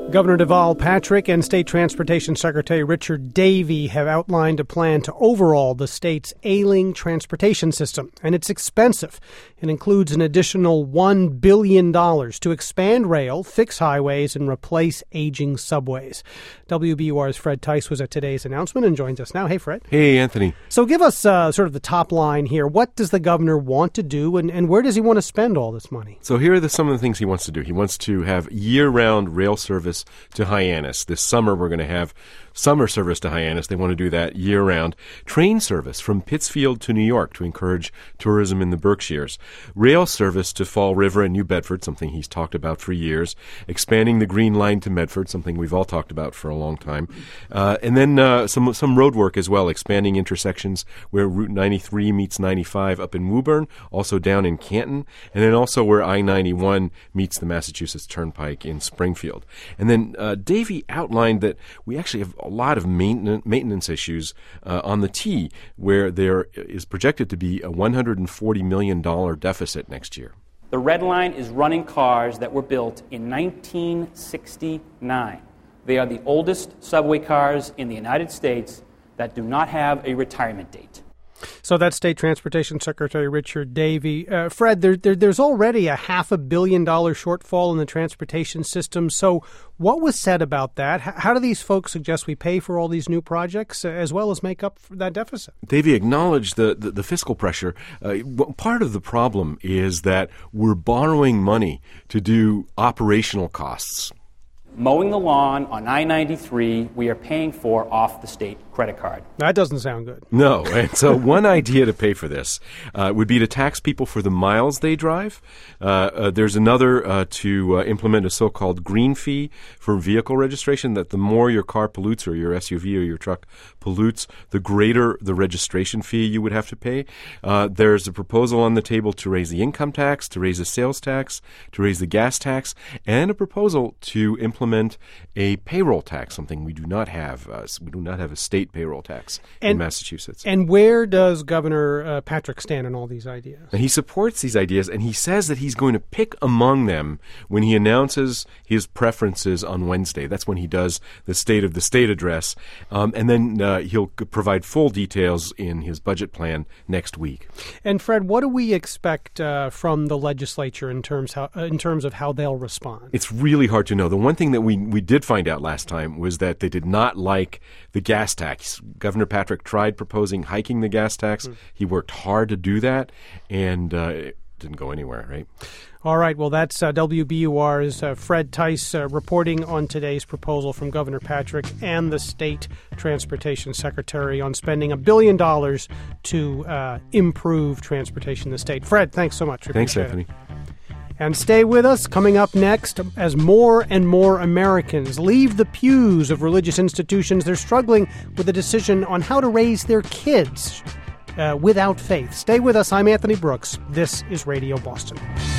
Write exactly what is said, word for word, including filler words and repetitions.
Governor Deval Patrick and State Transportation Secretary Richard Davey have outlined a plan to overhaul the state's ailing transportation system, and it's expensive. It includes an additional one billion dollars to expand rail, fix highways, and replace aging subways. W B U R's Fred Tice was at today's announcement and joins us now. Hey, Fred. Hey, Anthony. So give us uh, sort of the top line here. What does the governor want to do, and, and where does he want to spend all this money? So here are the, some of the things he wants to do. He wants to have year-round rail service to Hyannis. This summer, we're going to have summer service to Hyannis. They want to do that year-round. Train service from Pittsfield to New York to encourage tourism in the Berkshires. Rail service to Fall River and New Bedford, something he's talked about for years. Expanding the Green Line to Medford, something we've all talked about for a long time. Uh, and then uh, some some road work as well, expanding intersections where Route ninety-three meets ninety-five up in Woburn, also down in Canton, and then also where I ninety-one meets the Massachusetts Turnpike in Springfield. And then uh, Davey outlined that we actually have a lot of maintenance, maintenance issues uh, on the T, where there is projected to be a one hundred forty million dollars deficit next year. The Red Line is running cars that were built in nineteen sixty-nine. They are the oldest subway cars in the United States that do not have a retirement date. So that's State Transportation Secretary Richard Davey. Uh, Fred, there, there, there's already a half a billion dollar shortfall in the transportation system. So what was said about that? H- how do these folks suggest we pay for all these new projects uh, as well as make up for that deficit? Davey acknowledged the, the, the fiscal pressure. Uh, part of the problem is that we're borrowing money to do operational costs. Mowing the lawn on I ninety-three, we are paying for off the state credit card. That doesn't sound good. No. And so one idea to pay for this uh, would be to tax people for the miles they drive. Uh, uh, there's another uh, to uh, implement a so-called green fee for vehicle registration, that the more your car pollutes or your S U V or your truck pollutes, the greater the registration fee you would have to pay. Uh, there's a proposal on the table to raise the income tax, to raise the sales tax, to raise the gas tax, and a proposal to implement a payroll tax, something we do not have. Uh, we do not have a state payroll tax and, in Massachusetts. And where does Governor uh, Patrick stand on all these ideas? And he supports these ideas, and he says that he's going to pick among them when he announces his preferences on Wednesday. That's when he does the State of the State address. Um, and then uh, he'll provide full details in his budget plan next week. And Fred, what do we expect uh, from the legislature in terms how, uh, in terms of how they'll respond? It's really hard to know. The one thing that we we did find out last time was that they did not like the gas tax. Governor Patrick tried proposing hiking the gas tax. Mm. He worked hard to do that, and uh, it didn't go anywhere, right? All right. Well, that's uh, W B U R's uh, Fred Tice uh, reporting on today's proposal from Governor Patrick and the State Transportation Secretary on spending a billion dollars to uh, improve transportation in the state. Fred, thanks so much. We thanks, Anthony. It. And stay with us. Coming up next, as more and more Americans leave the pews of religious institutions, they're struggling with a decision on how to raise their kids uh, without faith. Stay with us. I'm Anthony Brooks. This is Radio Boston.